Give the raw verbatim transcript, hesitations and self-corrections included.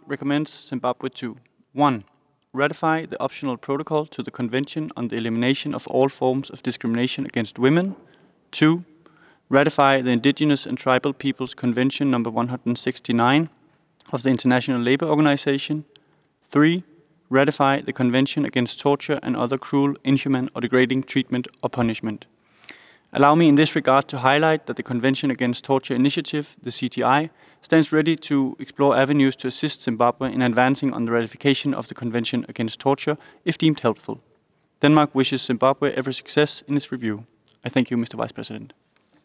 recommends Zimbabwe to one. Ratify the optional protocol to the Convention on the Elimination of All Forms of Discrimination against Women. two. Ratify the Indigenous and Tribal Peoples Convention number one hundred sixty-nine of the International Labour Organization. three. Ratify the Convention Against Torture and Other Cruel, Inhuman or Degrading Treatment or Punishment. Allow me in this regard to highlight that the Convention Against Torture Initiative, the C T I, stands ready to explore avenues to assist Zimbabwe in advancing on the ratification of the Convention Against Torture if deemed helpful. Denmark wishes Zimbabwe every success in its review. I thank you, Mister Vice President.